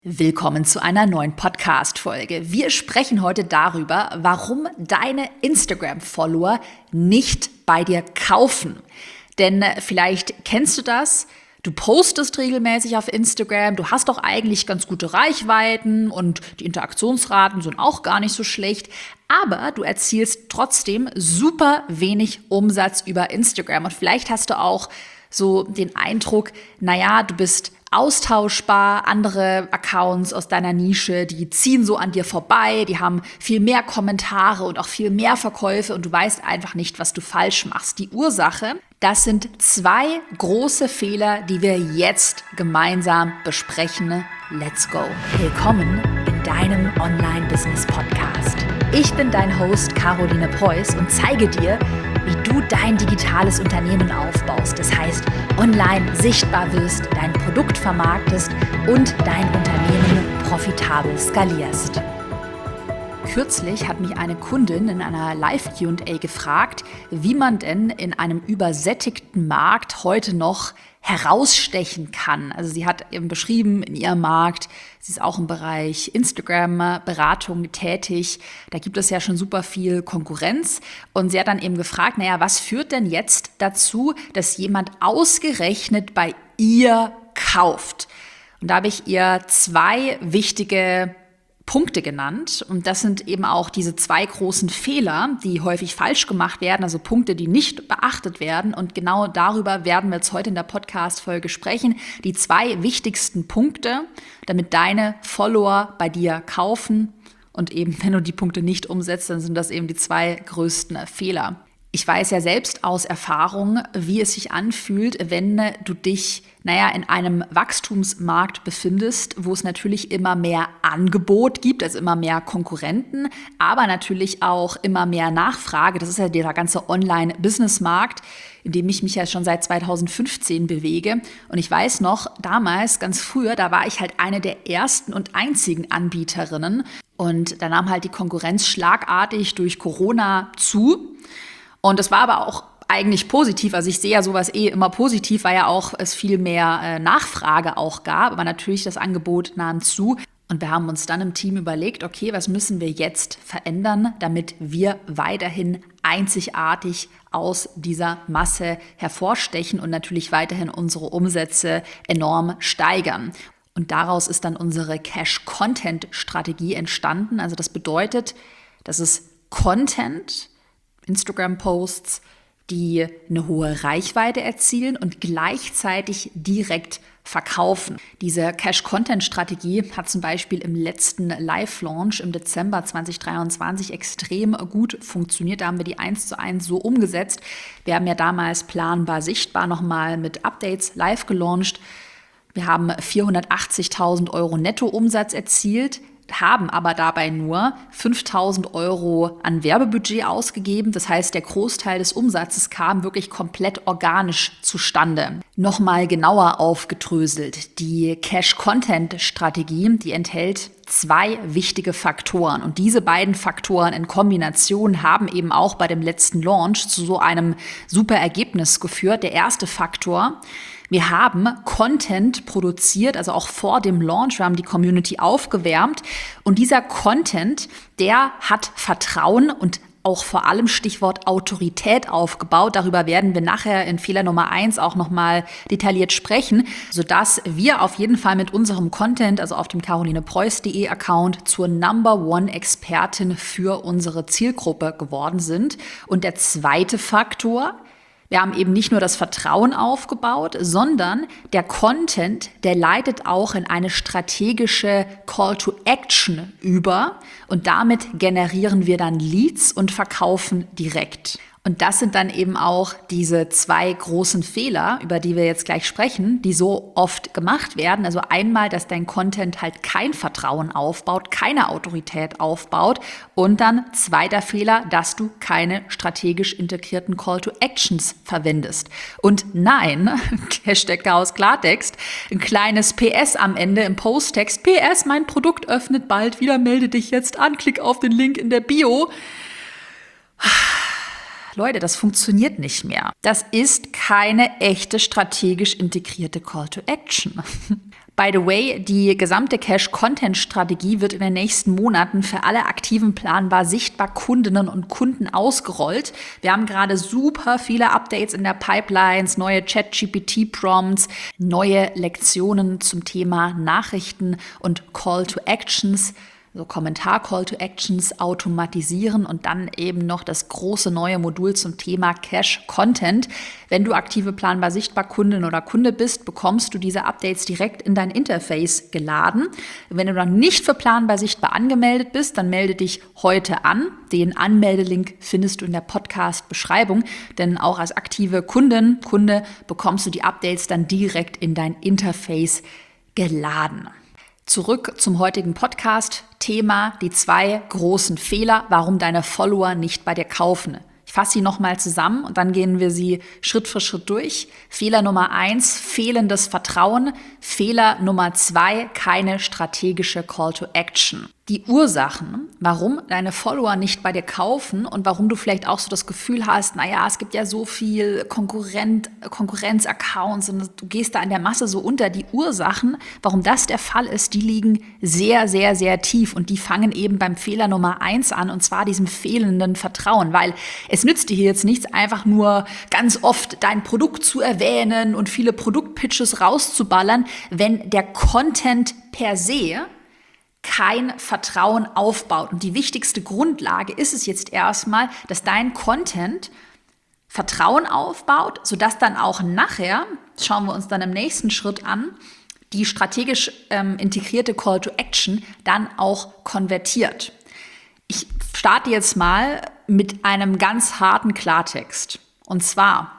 Willkommen zu einer neuen Podcast-Folge. Wir sprechen heute darüber, warum deine Instagram-Follower nicht bei dir kaufen. Denn vielleicht kennst du das, du postest regelmäßig auf Instagram, du hast doch eigentlich ganz gute Reichweiten und die Interaktionsraten sind auch gar nicht so schlecht, aber du erzielst trotzdem super wenig Umsatz über Instagram. Und vielleicht hast du auch so den Eindruck, du bist austauschbar, andere Accounts aus deiner Nische, die ziehen so an dir vorbei, die haben viel mehr Kommentare und auch viel mehr Verkäufe und du weißt einfach nicht, was du falsch machst. Die Ursache, das sind 2 große Fehler, die wir jetzt gemeinsam besprechen. Let's go! Willkommen in deinem Online-Business-Podcast. Ich bin dein Host Caroline Preuß und zeige dir, wie du dein digitales Unternehmen aufbaust. Das heißt, online sichtbar wirst, dein Produkt vermarktest und dein Unternehmen profitabel skalierst. Kürzlich hat mich eine Kundin in einer Live-Q&A gefragt, wie man denn in einem übersättigten Markt heute noch herausstechen kann. Also sie hat eben beschrieben, in ihrem Markt, sie ist auch im Bereich Instagram-Beratung tätig, da gibt es ja schon super viel Konkurrenz und sie hat dann eben gefragt, was führt denn jetzt dazu, dass jemand ausgerechnet bei ihr kauft? Und da habe ich ihr 2 wichtige Punkte genannt und das sind eben auch diese 2 großen Fehler, die häufig falsch gemacht werden, also Punkte, die nicht beachtet werden und genau darüber werden wir jetzt heute in der Podcast-Folge sprechen. Die 2 wichtigsten Punkte, damit deine Follower bei dir kaufen und eben, wenn du die Punkte nicht umsetzt, dann sind das eben die 2 größten Fehler. Ich weiß ja selbst aus Erfahrung, wie es sich anfühlt, wenn du dich, in einem Wachstumsmarkt befindest, wo es natürlich immer mehr Angebot gibt, also immer mehr Konkurrenten, aber natürlich auch immer mehr Nachfrage. Das ist ja der ganze Online-Business-Markt, in dem ich mich ja schon seit 2015 bewege. Und ich weiß noch, damals, ganz früher, da war ich halt eine der ersten und einzigen Anbieterinnen. Und da nahm halt die Konkurrenz schlagartig durch Corona zu. Und das war aber auch eigentlich positiv, also ich sehe ja sowas immer positiv, weil ja auch es viel mehr Nachfrage auch gab, aber natürlich das Angebot nahm zu. Und wir haben uns dann im Team überlegt, okay, was müssen wir jetzt verändern, damit wir weiterhin einzigartig aus dieser Masse hervorstechen und natürlich weiterhin unsere Umsätze enorm steigern. Und daraus ist dann unsere Cash-Content-Strategie entstanden. Also das bedeutet, dass es Content, Instagram-Posts, die eine hohe Reichweite erzielen und gleichzeitig direkt verkaufen. Diese Cash-Content-Strategie hat zum Beispiel im letzten Live-Launch im Dezember 2023 extrem gut funktioniert. Da haben wir die 1:1 so umgesetzt. Wir haben ja damals planbar sichtbar nochmal mit Updates live gelauncht. Wir haben 480.000 € Nettoumsatz erzielt, haben aber dabei nur 5.000 € an Werbebudget ausgegeben. Das heißt, der Großteil des Umsatzes kam wirklich komplett organisch zustande. Nochmal genauer aufgedröselt. Die Cash-Content-Strategie, die enthält 2 wichtige Faktoren. Und diese beiden Faktoren in Kombination haben eben auch bei dem letzten Launch zu so einem super Ergebnis geführt. Der erste Faktor: Wir haben Content produziert, also auch vor dem Launch. Wir haben die Community aufgewärmt und dieser Content, der hat Vertrauen und auch vor allem Stichwort Autorität aufgebaut. Darüber werden wir nachher in Fehler Nummer 1 auch nochmal detailliert sprechen, sodass wir auf jeden Fall mit unserem Content, also auf dem carolinepreuß.de Account, zur Number-One-Expertin für unsere Zielgruppe geworden sind. Und der zweite Faktor: Wir haben eben nicht nur das Vertrauen aufgebaut, sondern der Content, der leitet auch in eine strategische Call to Action über und damit generieren wir dann Leads und verkaufen direkt. Und das sind dann eben auch diese 2 großen Fehler, über die wir jetzt gleich sprechen, die so oft gemacht werden. Also einmal, dass dein Content halt kein Vertrauen aufbaut, keine Autorität aufbaut. Und dann zweiter Fehler, dass du keine strategisch integrierten Call to Actions verwendest. Und nein, Hashtag Chaos Klartext, ein kleines PS am Ende im Posttext. PS, mein Produkt öffnet bald wieder, melde dich jetzt an, klick auf den Link in der Bio. Leute, das funktioniert nicht mehr. Das ist keine echte strategisch integrierte Call to Action. By the way, die gesamte Cash-Content-Strategie wird in den nächsten Monaten für alle aktiven, planbar sichtbar Kundinnen und Kunden ausgerollt. Wir haben gerade super viele Updates in der Pipelines, neue Chat-GPT-Prompts, neue Lektionen zum Thema Nachrichten und Call-to-Actions, so Kommentar-Call-to-Actions automatisieren und dann eben noch das große neue Modul zum Thema Cash-Content. Wenn du aktive planbar sichtbar Kundin oder Kunde bist, bekommst du diese Updates direkt in dein Interface geladen. Wenn du noch nicht für planbar sichtbar angemeldet bist, dann melde dich heute an. Den Anmeldelink findest du in der Podcast-Beschreibung, denn auch als aktive Kundin, Kunde bekommst du die Updates dann direkt in dein Interface geladen. Zurück zum heutigen Podcast-Thema, die 2 großen Fehler, warum deine Follower nicht bei dir kaufen. Ich fasse sie nochmal zusammen und dann gehen wir sie Schritt für Schritt durch. Fehler Nummer 1, fehlendes Vertrauen. Fehler Nummer 2, keine strategische Call to Action. Die Ursachen, warum deine Follower nicht bei dir kaufen und warum du vielleicht auch so das Gefühl hast, naja, es gibt ja so viel Konkurrenz-Accounts und du gehst da in der Masse so unter. Die Ursachen, warum das der Fall ist, die liegen sehr, sehr, sehr tief und die fangen eben beim Fehler Nummer 1 an, und zwar diesem fehlenden Vertrauen, weil es nützt dir hier jetzt nichts, einfach nur ganz oft dein Produkt zu erwähnen und viele Produktpitches rauszuballern, wenn der Content per se kein Vertrauen aufbaut. Und die wichtigste Grundlage ist es jetzt erstmal, dass dein Content Vertrauen aufbaut, sodass dann auch nachher, das schauen wir uns dann im nächsten Schritt an, die strategisch integrierte Call to Action dann auch konvertiert. Ich starte jetzt mal mit einem ganz harten Klartext. Und zwar,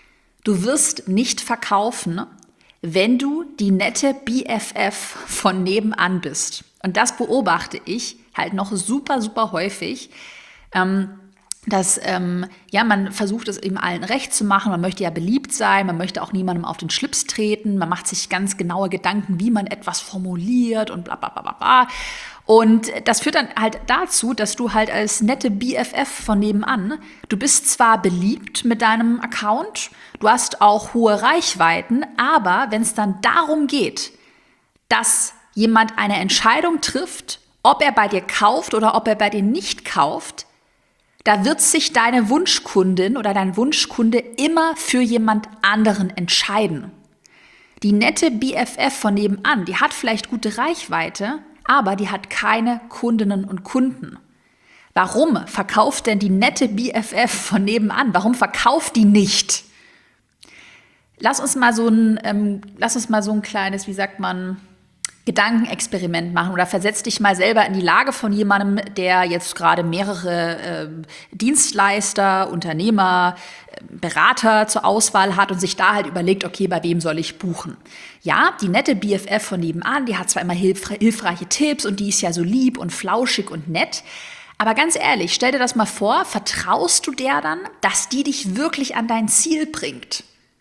du wirst nicht verkaufen, wenn du die nette BFF von nebenan bist. Und das beobachte ich halt noch super, super häufig, dass man versucht, es eben allen recht zu machen. Man möchte ja beliebt sein, man möchte auch niemandem auf den Schlips treten. Man macht sich ganz genaue Gedanken, wie man etwas formuliert und bla bla bla bla. Und das führt dann halt dazu, dass du halt als nette BFF von nebenan, du bist zwar beliebt mit deinem Account, du hast auch hohe Reichweiten, aber wenn es dann darum geht, dass jemand eine Entscheidung trifft, ob er bei dir kauft oder ob er bei dir nicht kauft, da wird sich deine Wunschkundin oder dein Wunschkunde immer für jemand anderen entscheiden. Die nette BFF von nebenan, die hat vielleicht gute Reichweite, aber die hat keine Kundinnen und Kunden. Warum verkauft denn die nette BFF von nebenan? Warum verkauft die nicht? Lass uns mal so ein kleines, wie sagt man, Gedankenexperiment machen oder versetz dich mal selber in die Lage von jemandem, der jetzt gerade mehrere Dienstleister, Unternehmer, Berater zur Auswahl hat und sich da halt überlegt, okay, bei wem soll ich buchen? Ja, die nette BFF von nebenan, die hat zwar immer hilfreiche Tipps und die ist ja so lieb und flauschig und nett, aber ganz ehrlich, stell dir das mal vor, vertraust du der dann, dass die dich wirklich an dein Ziel bringt?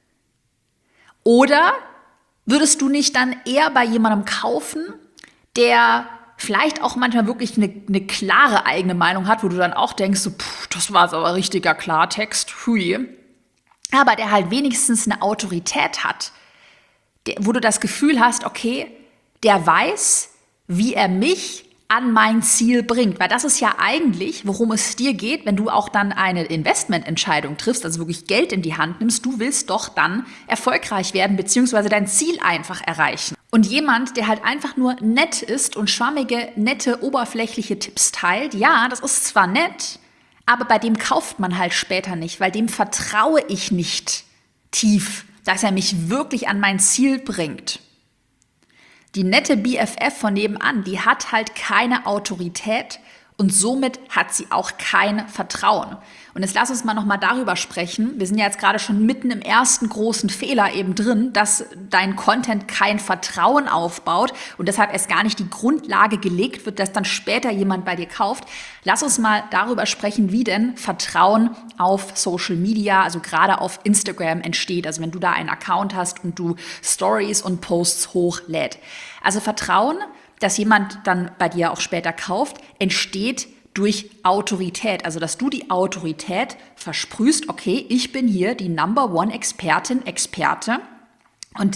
Oder würdest du nicht dann eher bei jemandem kaufen, der vielleicht auch manchmal wirklich eine klare eigene Meinung hat, wo du dann auch denkst, so, das war so ein richtiger Klartext, hui. Aber der halt wenigstens eine Autorität hat, wo du das Gefühl hast, okay, der weiß, wie er mich an mein Ziel bringt. Weil das ist ja eigentlich, worum es dir geht, wenn du auch dann eine Investmententscheidung triffst, also wirklich Geld in die Hand nimmst. Du willst doch dann erfolgreich werden, beziehungsweise dein Ziel einfach erreichen. Und jemand, der halt einfach nur nett ist und schwammige, nette, oberflächliche Tipps teilt, ja, das ist zwar nett, aber bei dem kauft man halt später nicht, weil dem vertraue ich nicht tief, dass er mich wirklich an mein Ziel bringt. Die nette BFF von nebenan, die hat halt keine Autorität und somit hat sie auch kein Vertrauen. Und jetzt lass uns mal nochmal darüber sprechen. Wir sind ja jetzt gerade schon mitten im ersten großen Fehler eben drin, dass dein Content kein Vertrauen aufbaut und deshalb erst gar nicht die Grundlage gelegt wird, dass dann später jemand bei dir kauft. Lass uns mal darüber sprechen, wie denn Vertrauen auf Social Media, also gerade auf Instagram entsteht. Also wenn du da einen Account hast und du Stories und Posts hochlädst. Also Vertrauen, dass jemand dann bei dir auch später kauft, entsteht durch Autorität. Also, dass du die Autorität versprühst, okay, ich bin hier die Number One Expertin, Experte. Und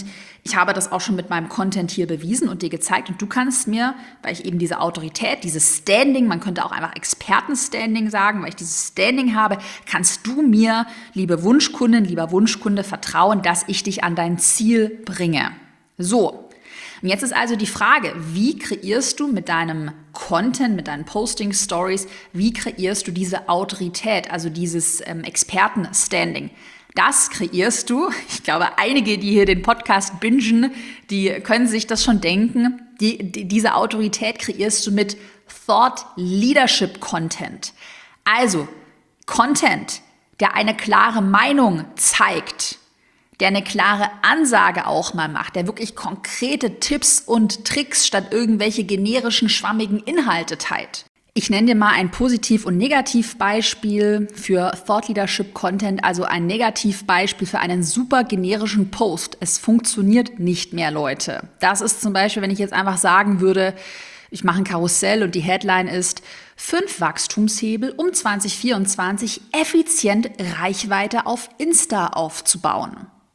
Ich habe das auch schon mit meinem Content hier bewiesen und dir gezeigt. Und du kannst mir, weil ich eben diese Autorität, dieses Standing, man könnte auch einfach Expertenstanding sagen, weil ich dieses Standing habe, kannst du mir, liebe Wunschkundin, lieber Wunschkunde, vertrauen, dass ich dich an dein Ziel bringe. So. Und jetzt ist also die Frage, wie kreierst du mit deinem Content, mit deinen Posting-Stories, wie kreierst du diese Autorität, also dieses Expertenstanding? Das kreierst du. Ich glaube, einige, die hier den Podcast bingen, die können sich das schon denken. Diese Autorität kreierst du mit Thought Leadership Content. Also Content, der eine klare Meinung zeigt, der eine klare Ansage auch mal macht, der wirklich konkrete Tipps und Tricks statt irgendwelche generischen, schwammigen Inhalte teilt. Ich nenne dir mal ein Positiv- und Negativbeispiel für Thought Leadership Content, also ein Negativbeispiel für einen super generischen Post. Es funktioniert nicht mehr, Leute. Das ist zum Beispiel, wenn ich jetzt einfach sagen würde, ich mache ein Karussell und die Headline ist 5 Wachstumshebel, um 2024 effizient Reichweite auf Insta aufzubauen.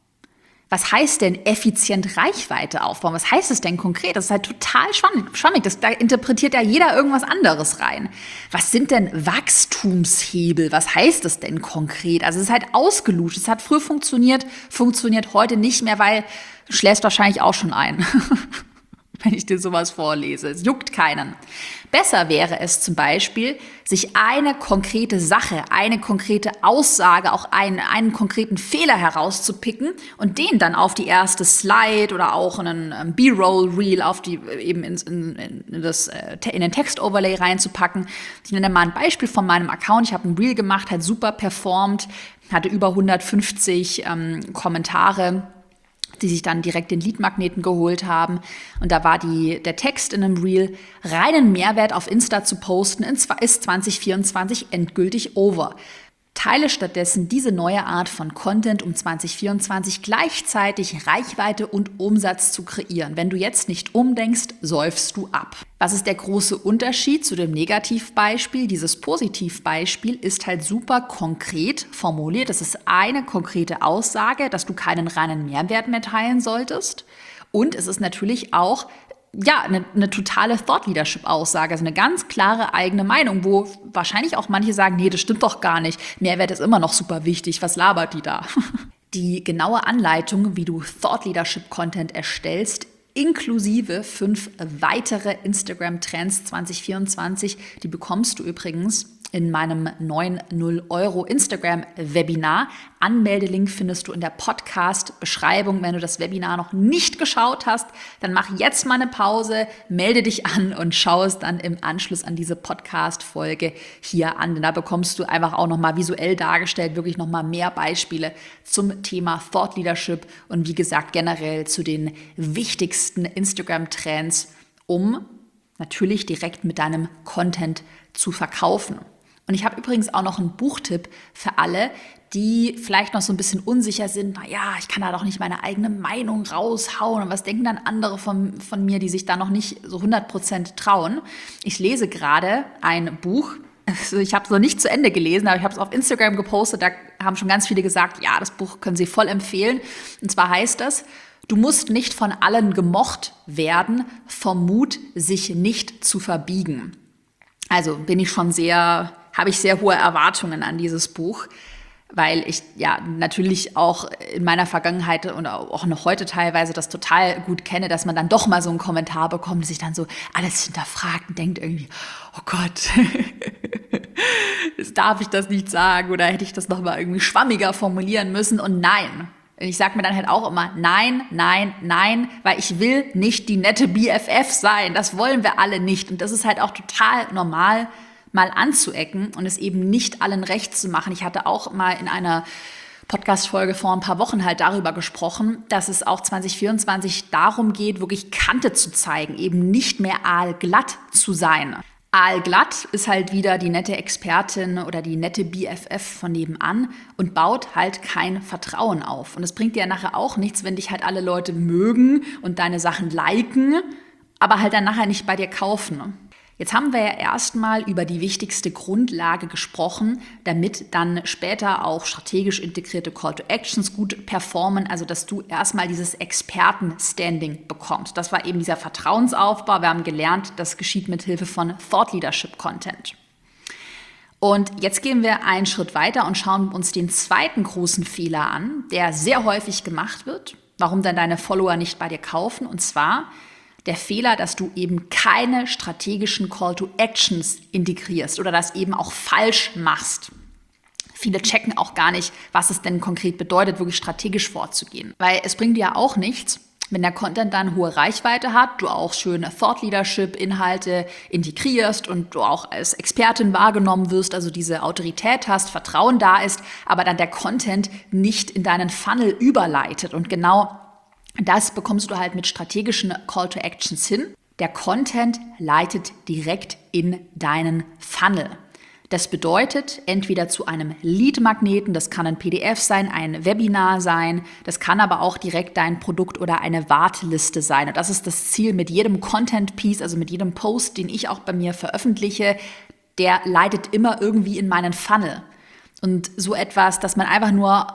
Was heißt denn effizient Reichweite aufbauen? Was heißt es denn konkret? Das ist halt total schwammig. Da interpretiert ja jeder irgendwas anderes rein. Was sind denn Wachstumshebel? Was heißt das denn konkret? Also es ist halt ausgelutscht. Es hat früher funktioniert heute nicht mehr, weil du schläfst wahrscheinlich auch schon ein. Wenn ich dir sowas vorlese. Es juckt keinen. Besser wäre es zum Beispiel, sich eine konkrete Sache, eine konkrete Aussage, auch einen konkreten Fehler herauszupicken und den dann auf die erste Slide oder auch in einen B-Roll-Reel auf die eben in den Text-Overlay reinzupacken. Ich nenne mal ein Beispiel von meinem Account. Ich habe ein Reel gemacht, hat super performt, hatte über 150 Kommentare, die sich dann direkt den Leadmagneten geholt haben. Und da war der Text in einem Reel, reinen Mehrwert auf Insta zu posten, ist 2024 endgültig over. Teile stattdessen diese neue Art von Content, um 2024 gleichzeitig Reichweite und Umsatz zu kreieren. Wenn du jetzt nicht umdenkst, säufst du ab. Was ist der große Unterschied zu dem Negativbeispiel? Dieses Positivbeispiel ist halt super konkret formuliert. Das ist eine konkrete Aussage, dass du keinen reinen Mehrwert mehr teilen solltest. Und es ist natürlich auch eine totale Thought-Leadership-Aussage, also eine ganz klare eigene Meinung, wo wahrscheinlich auch manche sagen, nee, das stimmt doch gar nicht, Mehrwert ist immer noch super wichtig, was labert die da? Die genaue Anleitung, wie du Thought-Leadership-Content erstellst, inklusive 5 weitere Instagram-Trends 2024, die bekommst du übrigens in meinem 9 € Instagram-Webinar. Anmeldelink findest du in der Podcast-Beschreibung. Wenn du das Webinar noch nicht geschaut hast, dann mach jetzt mal eine Pause, melde dich an und schau es dann im Anschluss an diese Podcast-Folge hier an. Denn da bekommst du einfach auch nochmal visuell dargestellt, wirklich nochmal mehr Beispiele zum Thema Thought Leadership und wie gesagt generell zu den wichtigsten Instagram-Trends, um natürlich direkt mit deinem Content zu verkaufen. Und ich habe übrigens auch noch einen Buchtipp für alle, die vielleicht noch so ein bisschen unsicher sind. Naja, ich kann da doch nicht meine eigene Meinung raushauen. Und was denken dann andere von mir, die sich da noch nicht so 100% trauen? Ich lese gerade ein Buch. Also ich habe es noch nicht zu Ende gelesen, aber ich habe es auf Instagram gepostet. Da haben schon ganz viele gesagt, ja, das Buch können Sie voll empfehlen. Und zwar heißt das: Du musst nicht von allen gemocht werden, vom Mut, sich nicht zu verbiegen. Also habe ich sehr hohe Erwartungen an dieses Buch, weil ich ja natürlich auch in meiner Vergangenheit und auch noch heute teilweise das total gut kenne, dass man dann doch mal so einen Kommentar bekommt, der sich dann so alles hinterfragt und denkt irgendwie, oh Gott, darf ich das nicht sagen oder hätte ich das noch mal irgendwie schwammiger formulieren müssen? Und nein. Ich sage mir dann halt auch immer nein, nein, nein, weil ich will nicht die nette BFF sein. Das wollen wir alle nicht. Und das ist halt auch total normal, mal anzuecken und es eben nicht allen recht zu machen. Ich hatte auch mal in einer Podcast-Folge vor ein paar Wochen halt darüber gesprochen, dass es auch 2024 darum geht, wirklich Kante zu zeigen, eben nicht mehr aalglatt zu sein. Aalglatt ist halt wieder die nette Expertin oder die nette BFF von nebenan und baut halt kein Vertrauen auf. Und es bringt dir ja nachher auch nichts, wenn dich halt alle Leute mögen und deine Sachen liken, aber halt dann nachher nicht bei dir kaufen. Jetzt haben wir ja erstmal über die wichtigste Grundlage gesprochen, damit dann später auch strategisch integrierte Call-to-Actions gut performen, also dass du erstmal dieses Experten-Standing bekommst. Das war eben dieser Vertrauensaufbau. Wir haben gelernt, das geschieht mit Hilfe von Thought-Leadership-Content. Und jetzt gehen wir einen Schritt weiter und schauen uns den zweiten großen Fehler an, der sehr häufig gemacht wird, warum dann deine Follower nicht bei dir kaufen, und zwar der Fehler, dass du eben keine strategischen Call-to-Actions integrierst oder das eben auch falsch machst. Viele checken auch gar nicht, was es denn konkret bedeutet, wirklich strategisch vorzugehen. Weil es bringt dir ja auch nichts, wenn der Content dann hohe Reichweite hat, du auch schöne Thought-Leadership-Inhalte integrierst und du auch als Expertin wahrgenommen wirst, also diese Autorität hast, Vertrauen da ist, aber dann der Content nicht in deinen Funnel überleitet. Und genau das bekommst du halt mit strategischen Call-to-Actions hin. Der Content leitet direkt in deinen Funnel. Das bedeutet entweder zu einem Lead-Magneten, das kann ein PDF sein, ein Webinar sein, das kann aber auch direkt dein Produkt oder eine Warteliste sein. Und das ist das Ziel mit jedem Content-Piece, also mit jedem Post, den ich auch bei mir veröffentliche, der leitet immer irgendwie in meinen Funnel. Und so etwas, dass man einfach nur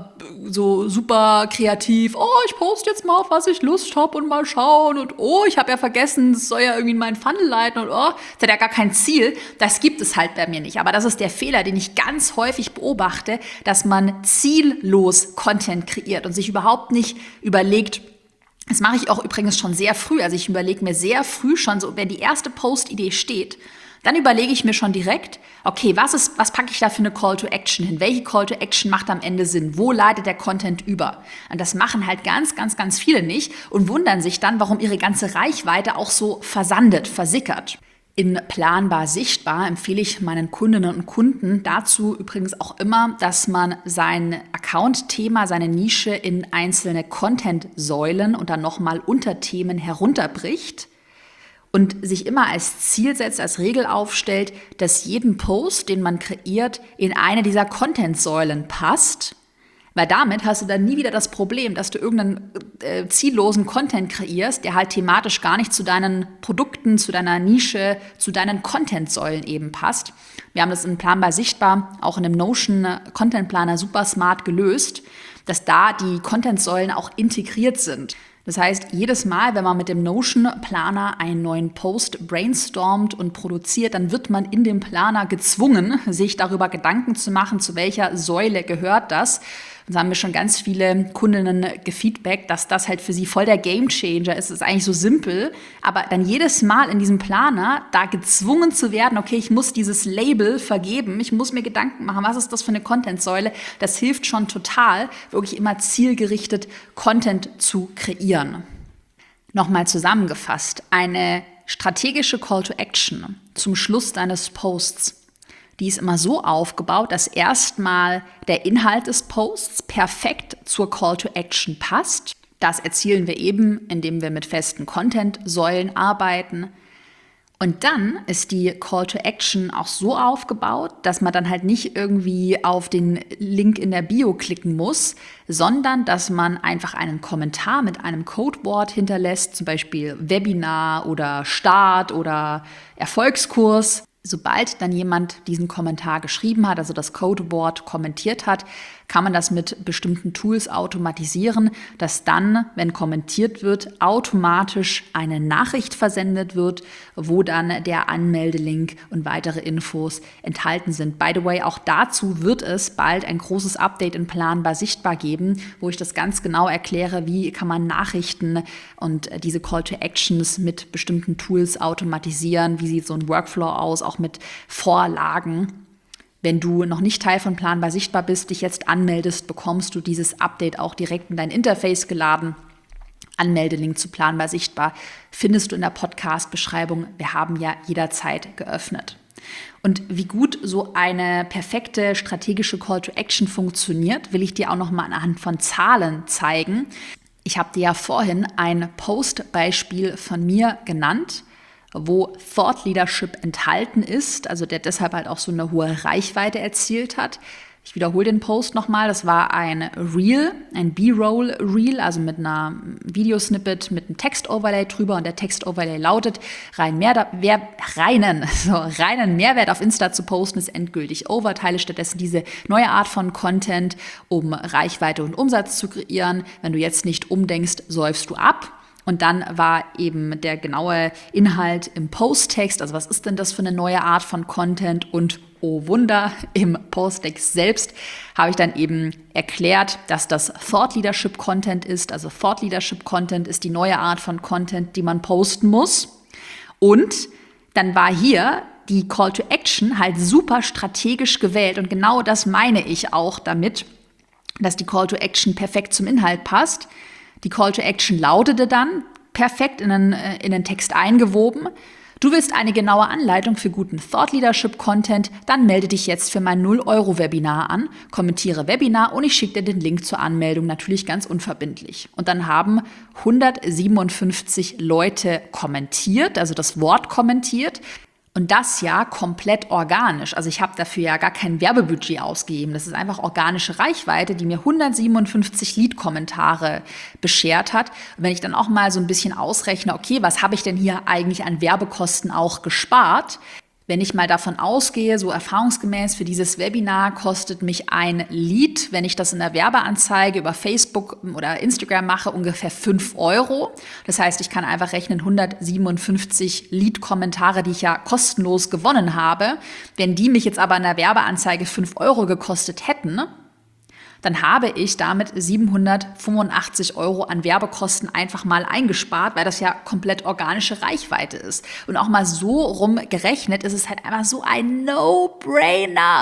so super kreativ, ich poste jetzt mal, auf was ich Lust habe und mal schauen und ich habe ja vergessen, das soll ja irgendwie in meinen Funnel leiten und das hat ja gar kein Ziel. Das gibt es halt bei mir nicht. Aber das ist der Fehler, den ich ganz häufig beobachte, dass man ziellos Content kreiert und sich überhaupt nicht überlegt. Das mache ich auch übrigens schon sehr früh. Also ich überlege mir sehr früh schon, so wenn die erste Post-Idee steht, dann überlege ich mir schon direkt, okay, was packe ich da für eine Call-to-Action hin? Welche Call-to-Action macht am Ende Sinn? Wo leitet der Content über? Und das machen halt ganz, ganz, ganz viele nicht und wundern sich dann, warum ihre ganze Reichweite auch so versandet, versickert. In Planbar Sichtbar empfehle ich meinen Kundinnen und Kunden dazu übrigens auch immer, dass man sein Account-Thema, seine Nische in einzelne Content-Säulen und dann nochmal Unterthemen herunterbricht und sich immer als Ziel setzt, als Regel aufstellt, dass jeden Post, den man kreiert, in eine dieser Content-Säulen passt. Weil damit hast du dann nie wieder das Problem, dass du irgendeinen ziellosen Content kreierst, der halt thematisch gar nicht zu deinen Produkten, zu deiner Nische, zu deinen Content-Säulen eben passt. Wir haben das in Planbar Sichtbar, auch in dem Notion Content Planer super smart gelöst, dass da die Content-Säulen auch integriert sind. Das heißt, jedes Mal, wenn man mit dem Notion Planer einen neuen Post brainstormt und produziert, dann wird man in dem Planer gezwungen, sich darüber Gedanken zu machen, zu welcher Säule gehört das. Und so haben mir schon ganz viele Kundinnen gefeedbackt, dass das halt für sie voll der Gamechanger ist. Es ist eigentlich so simpel, aber dann jedes Mal in diesem Planer da gezwungen zu werden, okay, ich muss dieses Label vergeben, ich muss mir Gedanken machen, was ist das für eine Content-Säule, das hilft schon total, wirklich immer zielgerichtet Content zu kreieren. Nochmal zusammengefasst, eine strategische Call-to-Action zum Schluss deines Posts, die ist immer so aufgebaut, dass erstmal der Inhalt des Posts perfekt zur Call-to-Action passt. Das erzielen wir eben, indem wir mit festen Content-Säulen arbeiten. Und dann ist die Call-to-Action auch so aufgebaut, dass man dann halt nicht irgendwie auf den Link in der Bio klicken muss, sondern dass man einfach einen Kommentar mit einem Codewort hinterlässt, zum Beispiel Webinar oder Start oder Erfolgskurs. Sobald dann jemand diesen Kommentar geschrieben hat, also das Codewort kommentiert hat, kann man das mit bestimmten Tools automatisieren, dass dann, wenn kommentiert wird, automatisch eine Nachricht versendet wird, wo dann der Anmeldelink und weitere Infos enthalten sind. By the way, auch dazu wird es bald ein großes Update in Planbar Sichtbar geben, wo ich das ganz genau erkläre, wie kann man Nachrichten und diese Call to Actions mit bestimmten Tools automatisieren, wie sieht so ein Workflow aus, auch mit Vorlagen. Wenn du noch nicht Teil von Planbar Sichtbar bist, dich jetzt anmeldest, bekommst du dieses Update auch direkt in dein Interface geladen. Anmeldelink zu Planbar Sichtbar findest du in der Podcast-Beschreibung. Wir haben ja jederzeit geöffnet. Und wie gut so eine perfekte strategische Call to Action funktioniert, will ich dir auch noch mal anhand von Zahlen zeigen. Ich habe dir ja vorhin ein Post-Beispiel von mir genannt, wo Thought Leadership enthalten ist, also der deshalb halt auch so eine hohe Reichweite erzielt hat. Ich wiederhole den Post nochmal. Das war ein Reel, ein B-Roll-Reel, also mit einer Videosnippet, mit einem Text-Overlay drüber. Und der Text-Overlay lautet, reinen Mehrwert auf Insta zu posten, ist endgültig over. Teile stattdessen diese neue Art von Content, um Reichweite und Umsatz zu kreieren. Wenn du jetzt nicht umdenkst, säufst du ab. Und dann war eben der genaue Inhalt im Posttext, also was ist denn das für eine neue Art von Content? Und oh Wunder, im Posttext selbst habe ich dann eben erklärt, dass das Thought Leadership Content ist. Also Thought Leadership Content ist die neue Art von Content, die man posten muss. Und dann war hier die Call to Action halt super strategisch gewählt. Und genau das meine ich auch damit, dass die Call to Action perfekt zum Inhalt passt. Die Call to Action lautete dann, perfekt in den Text eingewoben: Du willst eine genaue Anleitung für guten Thought Leadership Content? Dann melde dich jetzt für mein 0-Euro-Webinar an, kommentiere Webinar und ich schicke dir den Link zur Anmeldung, natürlich ganz unverbindlich. Und dann haben 157 Leute kommentiert, also das Wort kommentiert. Und das ja komplett organisch. Also ich habe dafür ja gar kein Werbebudget ausgegeben. Das ist einfach organische Reichweite, die mir 157 Lead-Kommentare beschert hat. Und wenn ich dann auch mal so ein bisschen ausrechne, okay, was habe ich denn hier eigentlich an Werbekosten auch gespart? Wenn ich mal davon ausgehe, so erfahrungsgemäß für dieses Webinar kostet mich ein Lead, wenn ich das in der Werbeanzeige über Facebook oder Instagram mache, ungefähr 5 Euro. Das heißt, ich kann einfach rechnen, 157 Lead-Kommentare, die ich ja kostenlos gewonnen habe. Wenn die mich jetzt aber in der Werbeanzeige 5 Euro gekostet hätten, dann habe ich damit 785 Euro an Werbekosten einfach mal eingespart, weil das ja komplett organische Reichweite ist. Und auch mal so rumgerechnet ist es halt einfach so ein No-Brainer,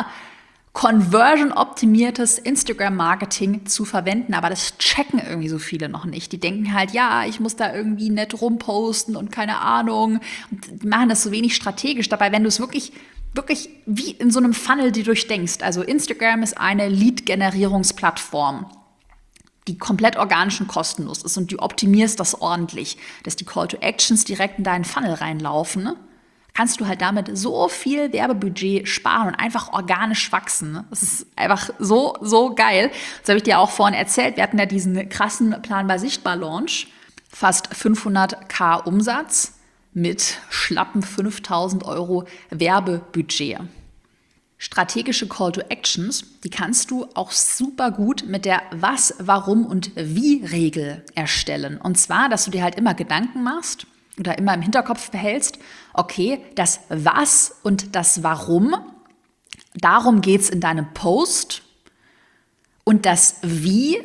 conversion-optimiertes Instagram-Marketing zu verwenden. Aber das checken irgendwie so viele noch nicht. Die denken halt, ja, ich muss da irgendwie nett rumposten und keine Ahnung. Und die machen das so wenig strategisch. Dabei, wenn du es wirklich wie in so einem Funnel, die durchdenkst. Also Instagram ist eine Lead-Generierungsplattform, die komplett organisch und kostenlos ist und du optimierst das ordentlich, dass die Call-to-Actions direkt in deinen Funnel reinlaufen, ne? Kannst du halt damit so viel Werbebudget sparen und einfach organisch wachsen. Ne? Das ist einfach so geil. Das habe ich dir auch vorhin erzählt. Wir hatten ja diesen krassen Planbar Sichtbar Launch, fast 500.000 Umsatz mit schlappen 5.000 Euro Werbebudget. Strategische Call to Actions, die kannst du auch super gut mit der Was, Warum und Wie-Regel erstellen. Und zwar, dass du dir halt immer Gedanken machst oder immer im Hinterkopf behältst, okay, das Was und das Warum, darum geht es in deinem Post, und das Wie,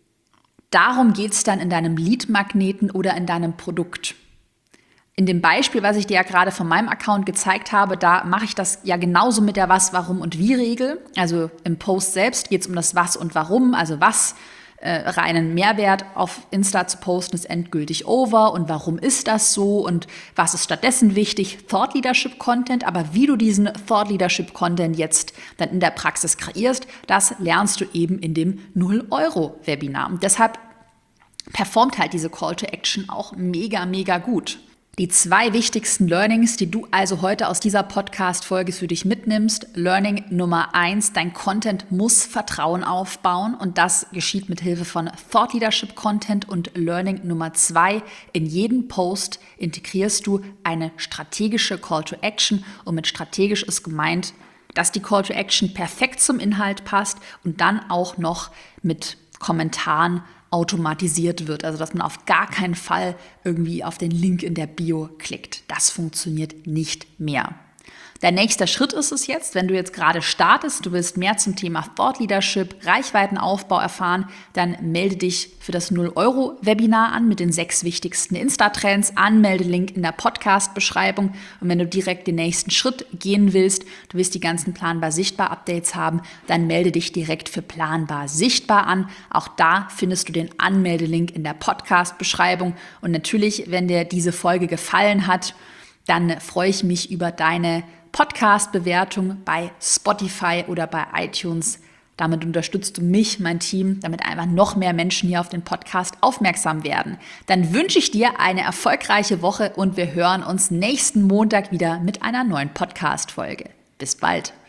darum geht es dann in deinem Lead-Magneten oder in deinem Produkt. In dem Beispiel, was ich dir ja gerade von meinem Account gezeigt habe, da mache ich das ja genauso mit der Was, Warum und Wie-Regel. Also im Post selbst geht es um das Was und Warum. Also was reinen Mehrwert auf Insta zu posten ist endgültig over und warum ist das so und was ist stattdessen wichtig? Thought Leadership Content. Aber wie du diesen Thought Leadership Content jetzt dann in der Praxis kreierst, das lernst du eben in dem 0-Euro-Webinar. Und deshalb performt halt diese Call to Action auch mega gut. Die 2 wichtigsten Learnings, die du also heute aus dieser Podcast-Folge für dich mitnimmst. Learning Nummer 1, dein Content muss Vertrauen aufbauen und das geschieht mit Hilfe von Thought Leadership Content. Und Learning Nummer 2, in jeden Post integrierst du eine strategische Call to Action und mit strategisch ist gemeint, dass die Call to Action perfekt zum Inhalt passt und dann auch noch mit Kommentaren automatisiert wird, also dass man auf gar keinen Fall irgendwie auf den Link in der Bio klickt. Das funktioniert nicht mehr. Der nächste Schritt ist es jetzt, wenn du jetzt gerade startest, du willst mehr zum Thema Thought Leadership, Reichweitenaufbau erfahren, dann melde dich für das 0-Euro-Webinar an mit den 6 wichtigsten Insta-Trends, Anmeldelink in der Podcast-Beschreibung. Und wenn du direkt den nächsten Schritt gehen willst, du willst die ganzen Planbar Sichtbar-Updates haben, dann melde dich direkt für Planbar Sichtbar an. Auch da findest du den Anmeldelink in der Podcast-Beschreibung. Und natürlich, wenn dir diese Folge gefallen hat, dann freue ich mich über deine Podcast-Bewertung bei Spotify oder bei iTunes. Damit unterstützt du mich, mein Team, damit einfach noch mehr Menschen hier auf den Podcast aufmerksam werden. Dann wünsche ich dir eine erfolgreiche Woche und wir hören uns nächsten Montag wieder mit einer neuen Podcast-Folge. Bis bald.